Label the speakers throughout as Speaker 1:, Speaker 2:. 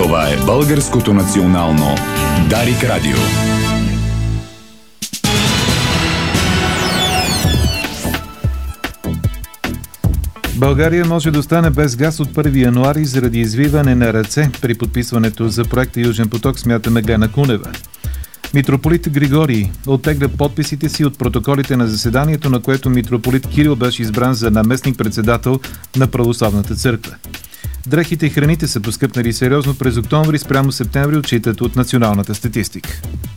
Speaker 1: Това е Българското национално Дарик Радио.
Speaker 2: България може да остане без газ от 1 януари заради извиване на ръце при подписването за проекта Южен поток, смята Меглена Кунева. Митрополит Григорий оттегля подписите си от протоколите на заседанието, на което митрополит Кирил беше избран за наместник-председател на Православната църква. Дрехите и храните са поскъпнали сериозно през октомври спрямо септември, отчитат от националната статистика.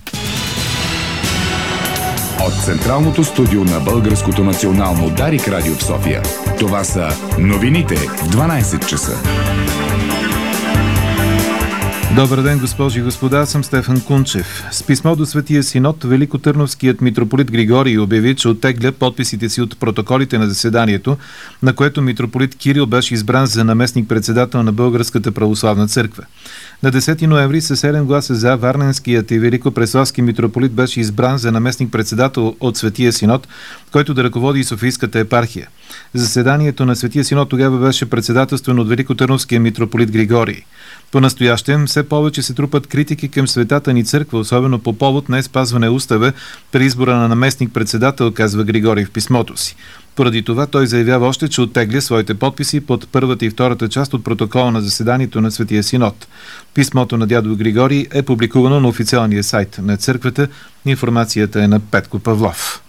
Speaker 1: От Централното студио на Българското национално Дарик Радио в София. Това са новините в 12 часа.
Speaker 2: Добър ден, госпожи и господа, аз съм Стефан Кунчев. С писмо до Светия Синод, Великотърновският митрополит Григорий обяви, че оттегля подписите си от протоколите на заседанието, на което митрополит Кирил беше избран за наместник-председател на Българската православна църква. На 10 ноември със 7 гласа за Варненският и Великопреславски митрополит беше избран за наместник-председател от Светия Синод, който да ръководи Софийската епархия. Заседанието на Светия Синод тогава беше председателствено от Великотърновския митрополит Григорий. По-настоящем все повече се трупат критики към светата ни църква, особено по повод не спазване устава при избора на наместник-председател, казва Григорий в писмото си. Поради това той заявява още, че оттегля своите подписи под първата и втората част от протокола на заседанието на Светия Синод. Писмото на дядо Григорий е публикувано на официалния сайт на църквата. Информацията е на Петко Павлов.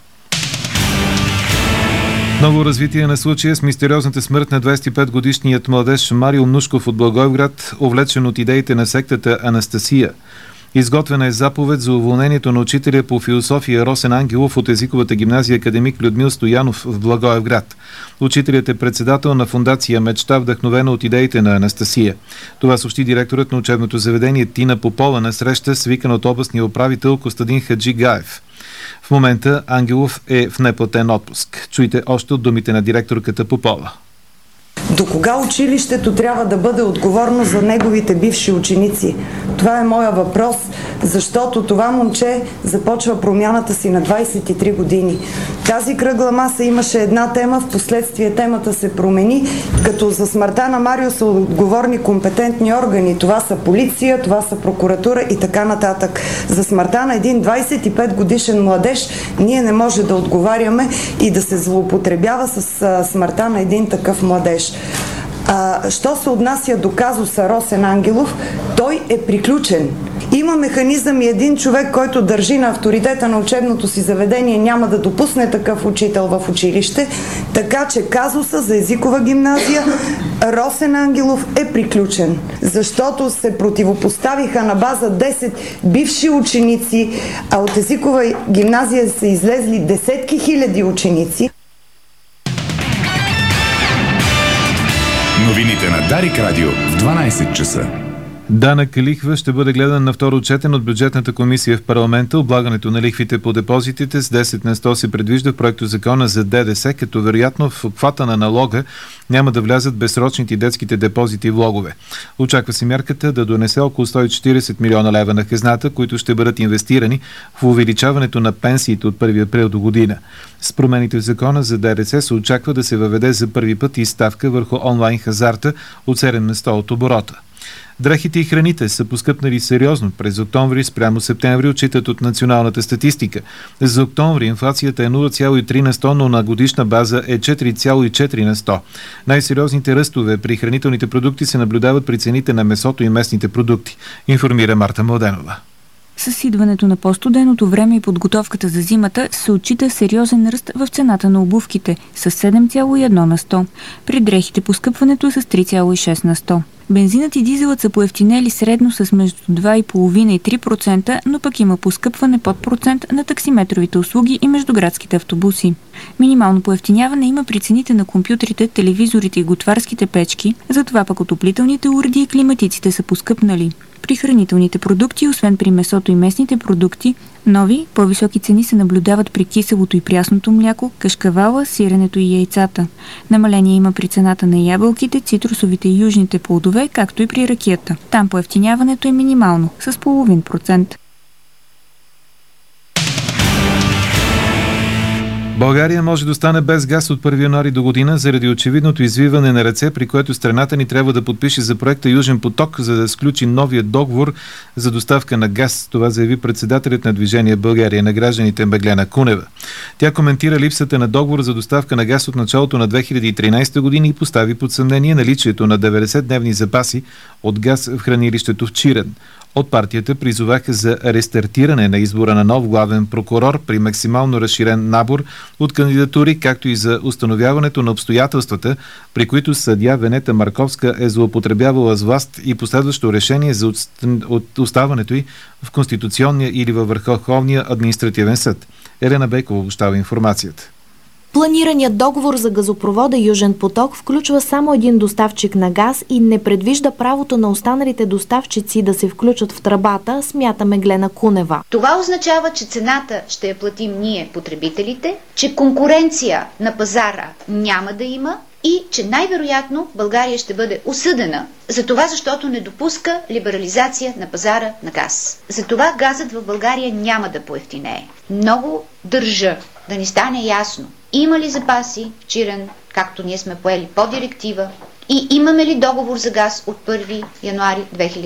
Speaker 2: Ново развитие на случая с мистериозната смърт на 25-годишният младеж Марио Нушков от Благоевград, увлечен от идеите на сектата Анастасия. Изготвена е заповед за уволнението на учителя по философия Росен Ангелов от езиковата гимназия академик Людмил Стоянов в Благоевград. Учителят е председател на фондация Мечта, вдъхновена от идеите на Анастасия. Това съобщи директорът на учебното заведение Тина Попова на среща, свикан от областния управител Костадин Хаджигаев. В момента Ангелов е в неплатен отпуск. Чуйте още от думите на директорката Попова.
Speaker 3: До кога училището трябва да бъде отговорно за неговите бивши ученици? Това е моя въпрос, защото това момче започва промяната си на 23 години. Тази кръгла маса имаше една тема, в последствие темата се промени, като за смъртта на Марио са отговорни компетентни органи. Това са полиция, това са прокуратура и така нататък. За смъртта на един 25 годишен младеж ние не може да отговаряме и да се злоупотребява с смъртта на един такъв младеж. Що се отнася до казуса Росен Ангелов, той е приключен. Има механизъм и един човек, който държи на авторитета на учебното си заведение, няма да допусне такъв учител в училище, така че казуса за езикова гимназия Росен Ангелов е приключен. Защото се противопоставиха на база 10 бивши ученици, а от езикова гимназия са излезли десетки хиляди ученици.
Speaker 1: Новините на Дарик Радио в 12 часа.
Speaker 2: Данък лихва ще бъде гледан на второ четене от бюджетната комисия в парламента. Облагането на лихвите по депозитите с 10 на 100 се предвижда в проекто закона за ДДС, като вероятно в обхвата на налога няма да влязат безсрочните детските депозити и влогове. Очаква се мярката да донесе около 140 милиона лева на хазната, които ще бъдат инвестирани в увеличаването на пенсиите от 1 април до година. С промените в закона за ДДС се очаква да се въведе за първи път и ставка върху онлайн хазарта от 7 на 100 от оборота. Дрехите и храните са поскъпнали сериозно през октомври спрямо септември, отчитат от националната статистика. За октомври инфлацията е 0,3 на 100, но на годишна база е 4,4 на 100. Най-сериозните ръстове при хранителните продукти се наблюдават при цените на месото и местните продукти, информира Марта Младенова.
Speaker 4: С идването на по-студеното време и подготовката за зимата се отчита сериозен ръст в цената на обувките с 7,1 на 100. При дрехите поскъпването е с 3,6 на 100. Бензинът и дизелът са поевтинели средно с между 2,5 и 3%, но пък има поскъпване под процент на таксиметровите услуги и междуградските автобуси. Минимално поевтиняване има при цените на компютрите, телевизорите и готварските печки, затова пък отоплителните уреди и климатиците са поскъпнали. При хранителните продукти, освен при месото и местните продукти, нови, по-високи цени се наблюдават при киселото и прясното мляко, кашкавала, сиренето и яйцата. Намаление има при цената на ябълките, цитрусовите и южните плодове, както и при ракията. Там поевтиняването е минимално, с 0,5%.
Speaker 2: България може да остане без газ от 1 януари до година заради очевидното извиване на ръце, при което страната ни трябва да подпише за проекта Южен поток, за да сключи новия договор за доставка на газ. Това заяви председателят на Движение България на гражданите Меглена Кунева. Тя коментира липсата на договор за доставка на газ от началото на 2013 година и постави под съмнение наличието на 90-дневни запаси от газ в хранилището в Чирен. От партията призоваха за рестартиране на избора на нов главен прокурор при максимално разширен набор от кандидатури, както и за установяването на обстоятелствата, при които съдия Венета Марковска е злоупотребявала с власт и последващо решение за оставането й в Конституционния или във Върховния административен съд. Елена Бейкова обобщава информацията.
Speaker 5: Планираният договор за газопровода Южен поток включва само един доставчик на газ и не предвижда правото на останалите доставчици да се включат в тръбата, смята Меглена Кунева.
Speaker 6: Това означава, че цената ще я платим ние, потребителите, че конкуренция на пазара няма да има и че най-вероятно България ще бъде осъдена за това, защото не допуска либерализация на пазара на газ. За това газът в България няма да поевтинее. Много държа да ни стане ясно, има ли запаси в Чирен, както ние сме поели по директива, и имаме ли договор за газ от 1 януари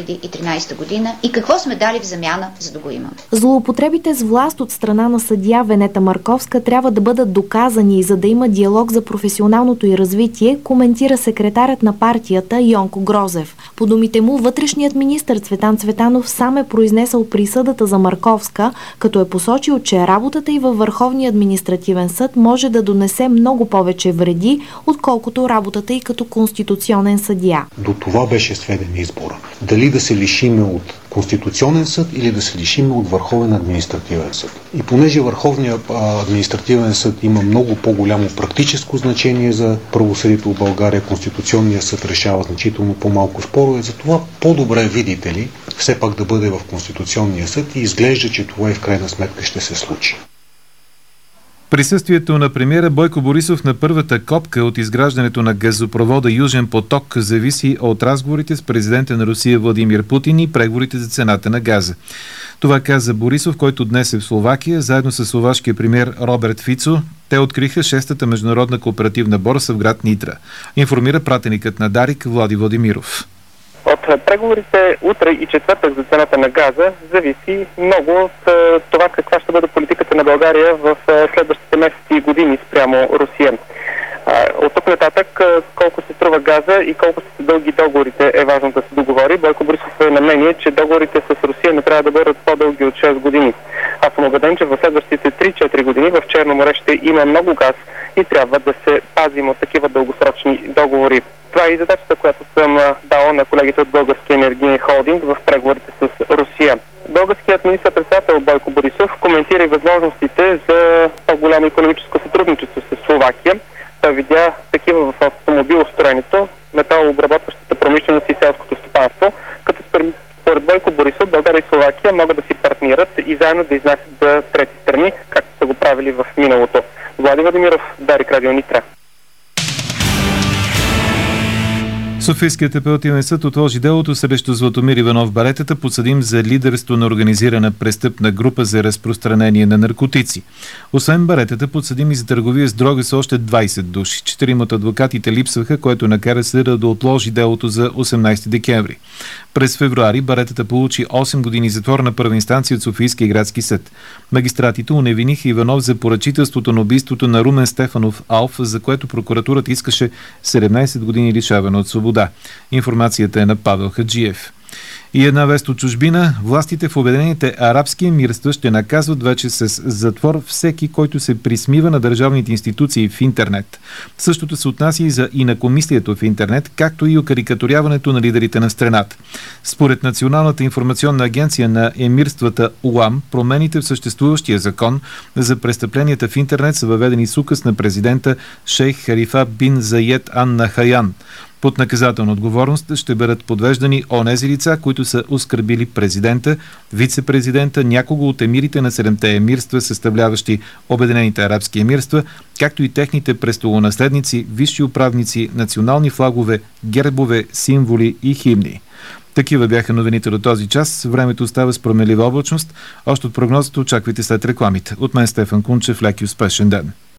Speaker 6: 2013 година и какво сме дали в замяна, за да го имаме.
Speaker 5: Злоупотребите с власт от страна на съдия Венета Марковска трябва да бъдат доказани, за да има диалог за професионалното й развитие, коментира секретарят на партията Йонко Грозев. По думите му, вътрешният министър Цветан Цветанов сам е произнесъл присъдата за Марковска, като е посочил, че работата й във Върховния административен съд може да донесе много повече вреди, отколкото работата й като конституционен съдия.
Speaker 7: До това беше сведен избора. Дали да се лишиме от Конституционен съд или да се лишиме от Върховен административен съд. И понеже Върховният административен съд има много по-голямо практическо значение за правосъдието в България, Конституционният съд решава значително по-малко спорове, затова по-добре, видите ли, все пак да бъде в Конституционния съд и изглежда, че това и в крайна сметка ще се случи.
Speaker 2: Присъствието на премиера Бойко Борисов на първата копка от изграждането на газопровода Южен поток зависи от разговорите с президента на Русия Владимир Путин и преговорите за цената на газа. Това каза Борисов, който днес е в Словакия, заедно с словашкия премиер Роберт Фицо. Те откриха 6-та международна кооперативна борса в град Нитра. Информира пратеникът на Дарик Влади Владимиров.
Speaker 8: От преговорите утре и четвъртък за цената на газа зависи много от това каква ще бъде политиката на България в следващите месеци и години спрямо Русия. От тук нататък колко се струва газа и колко са дълги договорите е важно да се договори. Бойко Борисов е на мнение, че договорите с Русия не трябва да бъдат по-дълги от 6 години. Аз съм убеден, че в следващите 3-4 години в Черно море ще има много газ и трябва да се пазим от такива дългосрочни договори. Това е и задачата, която съм дал на колегите от Българския енергиен холдинг в преговорите с Русия. Българският министър-председател Бойко Борисов коментира и възможностите за по-голямо икономическо сътрудничество с Словакия. Той видя такива в автомобилостроенето, металообработващата промишленост и селското стопанство, като според Бойко Борисов България и Словакия могат да си партнират и заедно да изнасят за трети страни, както са го правили в миналото. Влади Владимиров, Дарик Радио Нитра.
Speaker 2: Софийският апелативен съд отложи делото срещу Златомир Иванов Баретата, подсъдим за лидерство на организирана престъпна група за разпространение на наркотици. Освен Баретата, подсъдим и за търговия с дрога с още 20 души. 4 от адвокатите липсваха, което накара съда да отложи делото за 18 декември. През февруари Баретата получи 8 години затвор на първа инстанция от Софийския градски съд. Магистратите уневиниха Иванов за поръчителството на убийството на Румен Стефанов Алф, за което прокуратурата искаше 17 години лишаване от свобода. Информацията е на Павел Хаджиев. И една вест от чужбина. Властите в Обединените арабски емирства ще наказват вече с затвор всеки, който се присмива на държавните институции в интернет. Същото се отнася и за инакомислието в интернет, както и окарикатуряването на лидерите на страната. Според Националната информационна агенция на емирствата УАМ, промените в съществуващия закон за престъпленията в интернет са въведени с указ на президента Шейх Халифа бин Заед Ан Нахаян. Под наказателна отговорност ще бъдат подвеждани онези лица, които са оскърбили президента, вице-президента, някого от емирите на 7-те емирства, съставляващи Обединените арабски емирства, както и техните престолонаследници, висши управници, национални флагове, гербове, символи и химни. Такива бяха новините до този час. Времето остава с променлива облачност. Още от прогнозата очаквайте след рекламите. От мен Стефан Кунчев, лек и успешен ден.